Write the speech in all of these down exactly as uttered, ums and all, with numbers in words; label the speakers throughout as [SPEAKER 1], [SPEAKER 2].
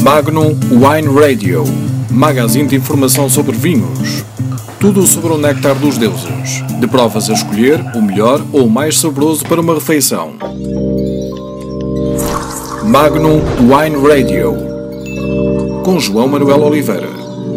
[SPEAKER 1] Magnum Wine Radio, magazine de informação sobre vinhos. Tudo sobre o néctar dos deuses. De provas a escolher, o melhor ou o mais saboroso para uma refeição. Magnum Wine Radio, com João Manuel Oliveira.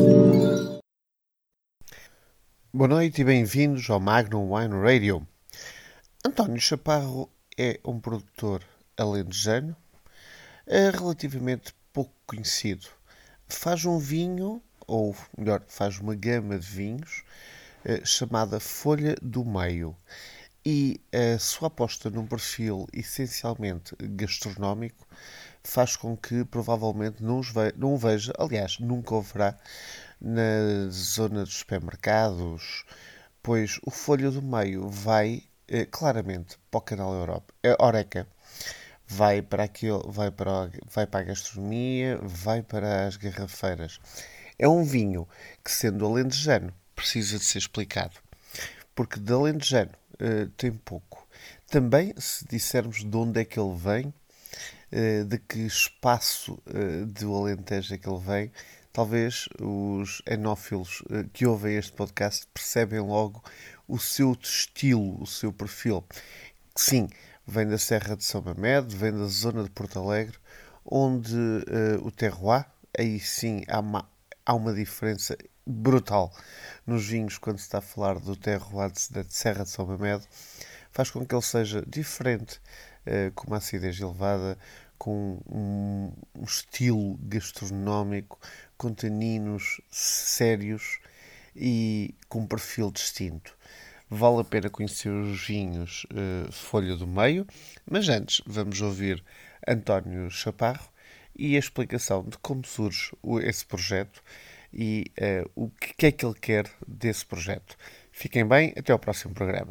[SPEAKER 2] Boa noite e bem-vindos ao Magnum Wine Radio. António Chaparro é um produtor alentejano, é relativamente pouco conhecido. Faz um vinho, ou melhor, faz uma gama de vinhos, eh, chamada Folha do Meio. E a sua aposta num perfil essencialmente gastronómico faz com que provavelmente não, os ve- não o veja, aliás, nunca o verá na zona dos supermercados, pois o Folha do Meio vai eh, claramente para o canal Europa, é Horeca. Vai para aquilo, vai para, a- vai para a gastronomia, vai para as garrafeiras. É um vinho que, sendo alentejano, precisa de ser explicado. Porque de alentejano eh, tem pouco. Também, se dissermos de onde é que ele vem, eh, de que espaço eh, do Alentejo é que ele vem, talvez os enófilos eh, que ouvem este podcast percebem logo o seu estilo, o seu perfil. Que sim, vem da Serra de São Mamede, vem da zona de Porto Alegre, onde eh, o terroir, aí sim há uma, há uma diferença brutal nos vinhos quando se está a falar do terroir de- da Serra de São Mamede, faz com que ele seja diferente, eh, com uma acidez elevada, com um, um estilo gastronómico, com taninos sérios e com um perfil distinto. Vale a pena conhecer os vinhos eh, Folha do Meio, mas antes vamos ouvir António Chaparro e a explicação de como surge o- esse projeto e eh, o que é que ele quer desse projeto. Fiquem bem, até ao próximo programa.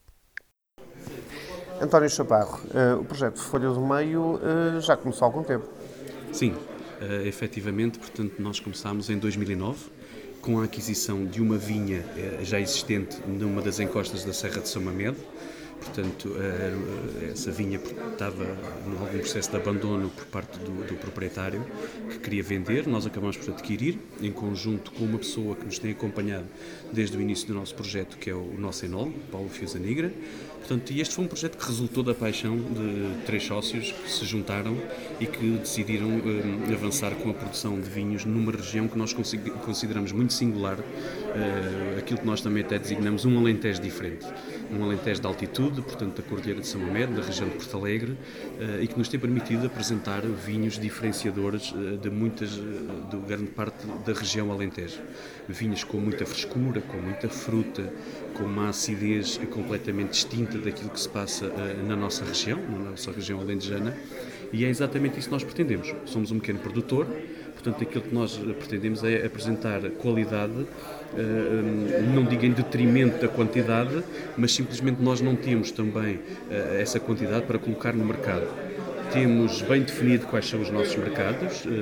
[SPEAKER 2] António Chaparro, eh, o projeto Folha do Meio eh, já começou há algum tempo.
[SPEAKER 3] Sim, uh, efetivamente, portanto, nós começámos em dois mil e nove com a aquisição de uma vinha uh, já existente numa das encostas da Serra de São Mamede. Portanto, uh, essa vinha estava em algum processo de abandono por parte do, do proprietário que queria vender. Nós acabamos por adquirir, em conjunto com uma pessoa que nos tem acompanhado desde o início do nosso projeto, que é o nosso enólogo, Paulo Fiusa Nigra. Portanto, e este foi um projeto que resultou da paixão de três sócios que se juntaram e que decidiram um, avançar com a produção de vinhos numa região que nós consideramos muito singular, uh, aquilo que nós também até designamos um Alentejo diferente. Um Alentejo de altitude, portanto, da Cordilheira de São Mamede, da região de Porto Alegre, uh, e que nos tem permitido apresentar vinhos diferenciadores uh, de muitas, uh, de grande parte da região Alentejo. Vinhos com muita frescura, com muita fruta, com uma acidez completamente distinta daquilo que se passa uh, na nossa região, na nossa região alentejana, e é exatamente isso que nós pretendemos. Somos um pequeno produtor, portanto, aquilo que nós pretendemos é apresentar qualidade, uh, não digo em detrimento da quantidade, mas simplesmente nós não temos também uh, essa quantidade para colocar no mercado. Temos bem definido quais são os nossos mercados, uh,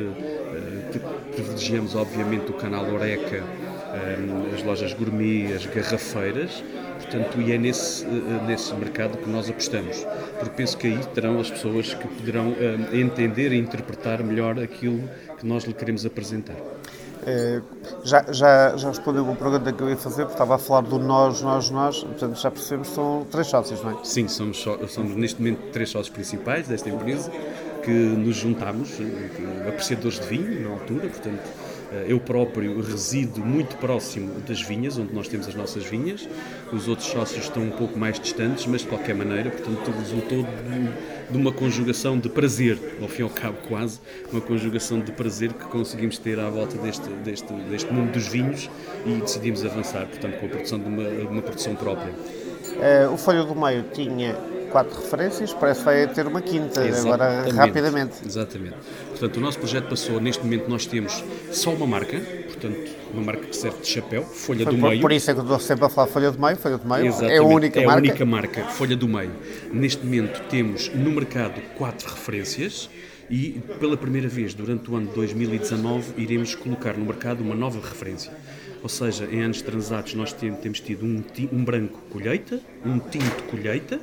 [SPEAKER 3] uh, privilegiamos obviamente o canal Horeca, uh, as lojas gourmet, as garrafeiras, portanto, e é nesse, uh, nesse mercado que nós apostamos, porque penso que aí terão as pessoas que poderão uh, entender e interpretar melhor aquilo que nós lhe queremos apresentar.
[SPEAKER 2] Eh, já, já, já respondeu uma pergunta que eu ia fazer, porque estava a falar do nós, nós, nós, portanto já percebemos que são três sócios, não é?
[SPEAKER 3] Sim, somos, só- somos neste momento três sócios principais desta empresa que nos juntámos, eh, apreciadores de vinho na altura, portanto eh, eu próprio resido muito próximo das vinhas, onde nós temos as nossas vinhas, os outros sócios estão um pouco mais distantes, mas de qualquer maneira, portanto tudo resultou de, de uma conjugação de prazer, ao fim e ao cabo quase, uma conjugação de prazer que conseguimos ter à volta deste, deste, deste mundo dos vinhos e decidimos avançar, portanto, com a produção de uma, uma produção própria.
[SPEAKER 2] Eh, o Folha do Meio tinha quatro referências, parece que vai ter uma quinta, agora
[SPEAKER 3] Exatamente.
[SPEAKER 2] rapidamente.
[SPEAKER 3] Exatamente. Portanto, o nosso projeto passou, neste momento nós temos só uma marca, portanto, uma marca que serve de chapéu, Folha
[SPEAKER 2] Foi
[SPEAKER 3] do
[SPEAKER 2] por,
[SPEAKER 3] Meio.
[SPEAKER 2] por isso é que eu estou sempre a falar Folha do Meio, Folha do Meio,
[SPEAKER 3] Exatamente.
[SPEAKER 2] é a única
[SPEAKER 3] é
[SPEAKER 2] marca.
[SPEAKER 3] a única marca, Folha do Meio. Neste momento temos no mercado quatro referências e pela primeira vez durante o ano de dois mil e dezanove iremos colocar no mercado uma nova referência. Ou seja, em anos transatos nós temos tido um, um branco colheita, um tinto colheita,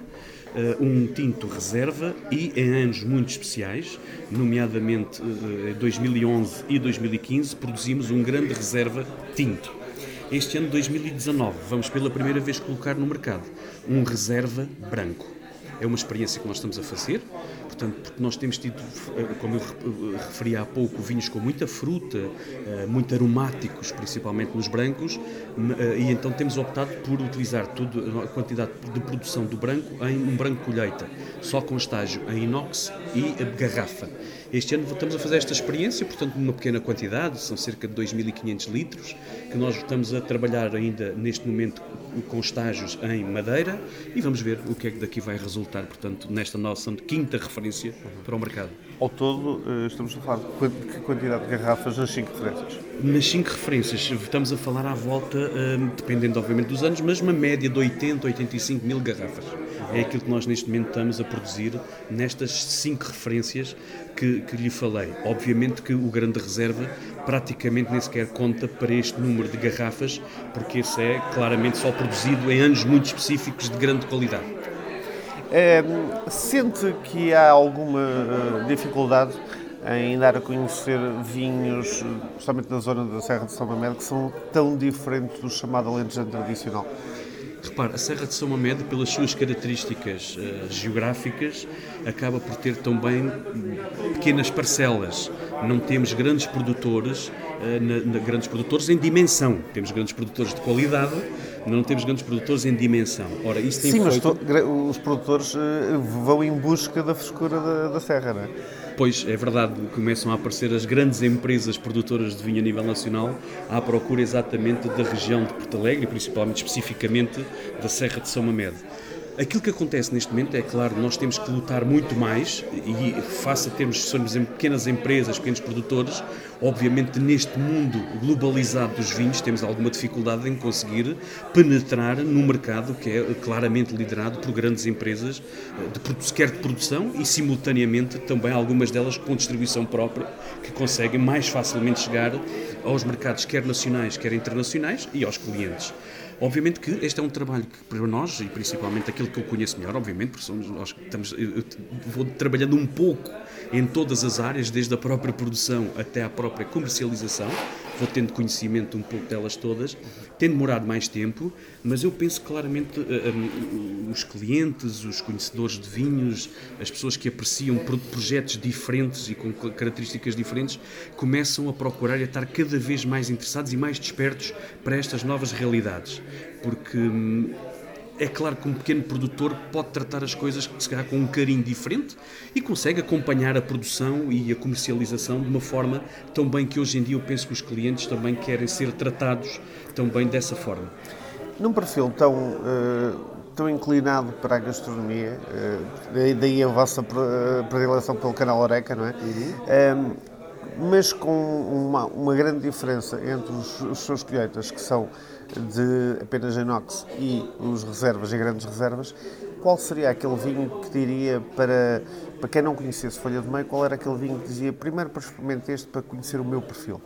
[SPEAKER 3] um tinto reserva e, em anos muito especiais, nomeadamente em dois mil e onze e dois mil e quinze, produzimos um grande reserva tinto. Este ano, dois mil e dezanove, vamos pela primeira vez colocar no mercado um reserva branco. É uma experiência que nós estamos a fazer, portanto, porque nós temos tido, como eu referi há pouco, vinhos com muita fruta, muito aromáticos, principalmente nos brancos, e então temos optado por utilizar toda a quantidade de produção do branco em um branco colheita, só com estágio em inox e garrafa. Este ano estamos a fazer esta experiência, portanto, numa pequena quantidade, são cerca de dois mil e quinhentos litros, que nós estamos a trabalhar ainda neste momento com estágios em madeira e vamos ver o que é que daqui vai resultar, portanto, nesta nossa quinta referência para o mercado.
[SPEAKER 2] Ao todo, estamos a falar de que quantidade de garrafas nas cinco referências?
[SPEAKER 3] Nas cinco referências, estamos a falar à volta, dependendo obviamente dos anos, mas uma média de oitenta, oitenta e cinco mil garrafas. É aquilo que nós neste momento estamos a produzir nestas cinco referências que, que lhe falei. Obviamente que o grande reserva praticamente nem sequer conta para este número de garrafas, porque esse é claramente só produzido em anos muito específicos de grande qualidade.
[SPEAKER 2] É, sente que há alguma uh, dificuldade em dar a conhecer vinhos, especialmente na zona da Serra de São Mamede, que são tão diferentes do chamado alentejano tradicional?
[SPEAKER 3] Repare, a Serra de São Mamede, pelas suas características uh, geográficas, acaba por ter também pequenas parcelas. Não temos grandes produtores, uh, na, na, grandes produtores em dimensão. Temos grandes produtores de qualidade, mas não temos grandes produtores em dimensão. Ora, isso tem
[SPEAKER 2] Sim,
[SPEAKER 3] feito...
[SPEAKER 2] mas to, os produtores uh, vão em busca da frescura da, da serra, não é?
[SPEAKER 3] Pois, é verdade, começam a aparecer as grandes empresas produtoras de vinho a nível nacional à procura exatamente da região de Porto Alegre, principalmente, especificamente, da Serra de São Mamede. Aquilo que acontece neste momento é, claro, nós temos que lutar muito mais e face a termos, somos pequenas empresas, pequenos produtores, obviamente neste mundo globalizado dos vinhos temos alguma dificuldade em conseguir penetrar no mercado que é claramente liderado por grandes empresas, de, quer de produção e simultaneamente também algumas delas com distribuição própria, que conseguem mais facilmente chegar aos mercados quer nacionais, quer internacionais e aos clientes. Obviamente que este é um trabalho que para nós, e principalmente aquilo que eu conheço melhor, obviamente, porque somos, nós estamos, eu vou trabalhando um pouco em todas as áreas, desde a própria produção até à própria comercialização, vou tendo conhecimento um pouco delas todas, tem demorado mais tempo, mas eu penso claramente um, os clientes, os conhecedores de vinhos, as pessoas que apreciam projetos diferentes e com características diferentes, começam a procurar e a estar cada vez mais interessados e mais despertos para estas novas realidades, porque é claro que um pequeno produtor pode tratar as coisas se calhar com um carinho diferente e consegue acompanhar a produção e a comercialização de uma forma tão bem que hoje em dia eu penso que os clientes também querem ser tratados tão bem dessa forma.
[SPEAKER 2] Num perfil tão, uh, tão inclinado para a gastronomia, uh, daí a vossa predileção pelo canal Oreca, não é? Uhum. Um, mas com uma, uma grande diferença entre os, os seus colheitas, que são de apenas inox, e os reservas e grandes reservas, qual seria aquele vinho que diria para, para quem não conhecesse Folha do Meio, qual era aquele vinho que dizia primeiro para experimentar este para conhecer o meu perfil?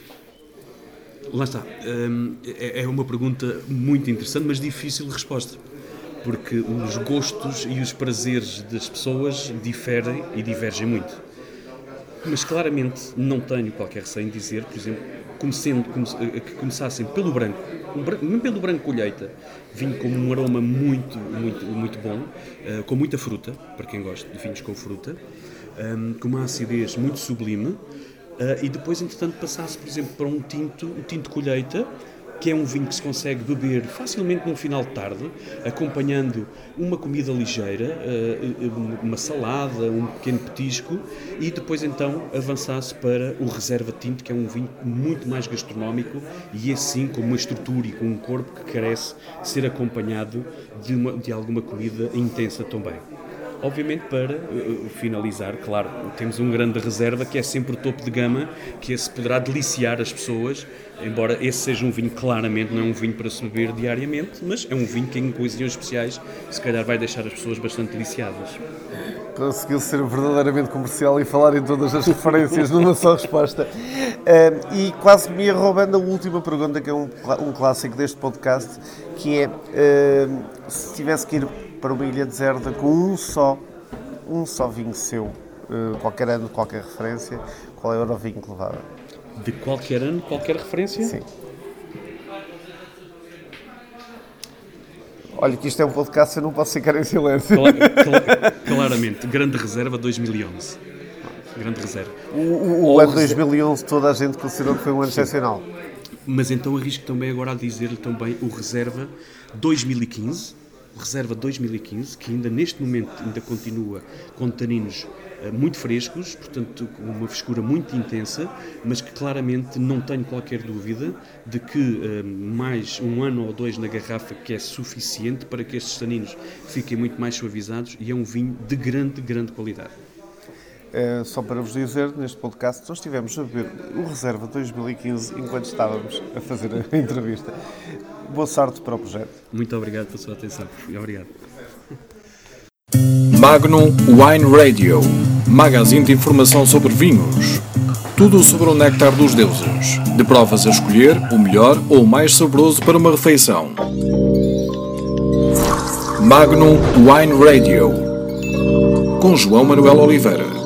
[SPEAKER 3] Lá está, é uma pergunta muito interessante, mas difícil de resposta, porque os gostos e os prazeres das pessoas diferem e divergem muito. Mas claramente não tenho qualquer receio em dizer, por exemplo, comecendo, que começassem pelo branco, um, pelo branco colheita, vinho com um aroma muito, muito, muito bom, uh, com muita fruta, para quem gosta de vinhos com fruta, um, com uma acidez muito sublime, uh, e depois, entretanto, passasse, por exemplo, para um tinto, um tinto colheita, que é um vinho que se consegue beber facilmente num final de tarde, acompanhando uma comida ligeira, uma salada, um pequeno petisco, e depois então avançasse para o reserva tinto, que é um vinho muito mais gastronómico e esse sim com uma estrutura e com um corpo que carece de ser acompanhado de, uma, de alguma comida intensa também. Obviamente, para uh, finalizar, claro, temos um grande reserva que é sempre o topo de gama, que esse poderá deliciar as pessoas, embora esse seja um vinho, claramente, não é um vinho para se beber diariamente, mas é um vinho que em ocasiões especiais se calhar vai deixar as pessoas bastante deliciadas.
[SPEAKER 2] Conseguiu ser verdadeiramente comercial e falar em todas as referências numa só resposta. Uh, e quase me ia roubando a última pergunta, que é um, um clássico deste podcast, que é, uh, se tivesse que ir para uma ilha deserta com um só, um só vinho seu, uh, qualquer ano, qualquer referência, qual era o vinho que levava?
[SPEAKER 3] De qualquer ano, qualquer referência?
[SPEAKER 2] Sim. Olha que isto é um podcast, eu não posso ficar em silêncio.
[SPEAKER 3] Cla- cla- claramente, Grande Reserva dois mil e onze. Grande Reserva.
[SPEAKER 2] O, o, o ano dois mil e onze toda a gente considerou que foi um ano excepcional.
[SPEAKER 3] Mas então arrisco também agora a dizer-lhe também o Reserva dois mil e quinze, o Reserva dois mil e quinze, que ainda neste momento ainda continua com taninos uh, muito frescos, portanto com uma frescura muito intensa, mas que claramente não tenho qualquer dúvida de que uh, mais um ano ou dois na garrafa que é suficiente para que estes taninos fiquem muito mais suavizados, e é um vinho de grande, grande qualidade.
[SPEAKER 2] Uh, só para vos dizer, neste podcast nós estivemos a beber o Reserva dois mil e quinze enquanto estávamos a fazer a entrevista. Boa sorte para o projeto.
[SPEAKER 3] Muito obrigado pela sua atenção. Obrigado.
[SPEAKER 1] Magnum Wine Radio, magazine de informação sobre vinhos. Tudo sobre o néctar dos deuses, de provas a escolher o melhor ou o mais saboroso para uma refeição. Magnum Wine Radio, com João Manuel Oliveira.